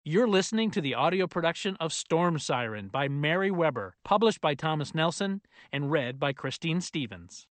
You're listening to the audio production of Storm Siren by Mary Weber, published by Thomas Nelson and read by Christine Stevens.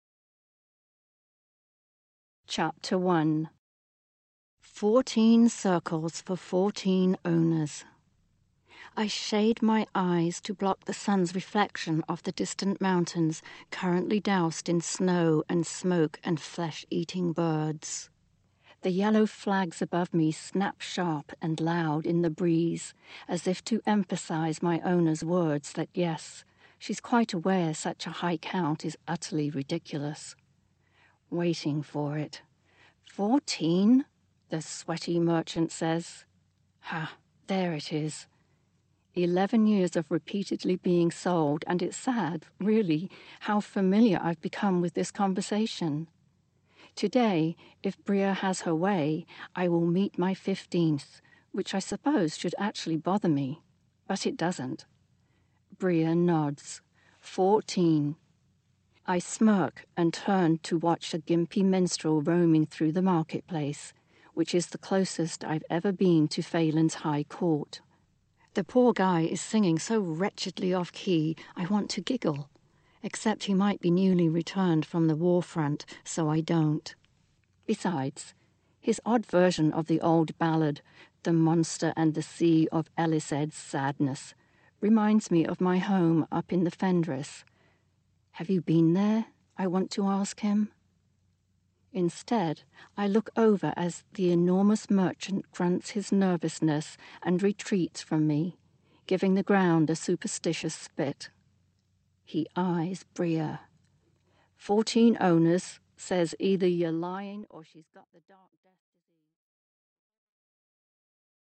Chapter 1. 14 circles for 14 owners. I shade my eyes to block the sun's reflection off the distant mountains, currently doused in snow and smoke and flesh-eating birds. The yellow flags above me snap sharp and loud in the breeze, as if to emphasize my owner's words that yes, she's quite aware such a high count is utterly ridiculous. Waiting for it. 14? The sweaty merchant says. Ha, there it is. 11 years of repeatedly being sold, and it's sad, really, how familiar I've become with this conversation. Today, if Bria has her way, I will meet my 15th, which I suppose should actually bother me, but it doesn't. Bria nods. 14. I smirk and turn to watch a gimpy minstrel roaming through the marketplace, which is the closest I've ever been to Phelan's High Court. The poor guy is singing so wretchedly off-key, I want to giggle. Except he might be newly returned from the war front, so I don't. Besides, his odd version of the old ballad, The Monster and the Sea of Elised's Sadness, reminds me of my home up in the Fendris. Have you been there? I want to ask him. Instead, I look over as the enormous merchant grunts his nervousness and retreats from me, giving the ground a superstitious spit. He eyes Bria. 14 owners, says either you're lying or she's got the dark death.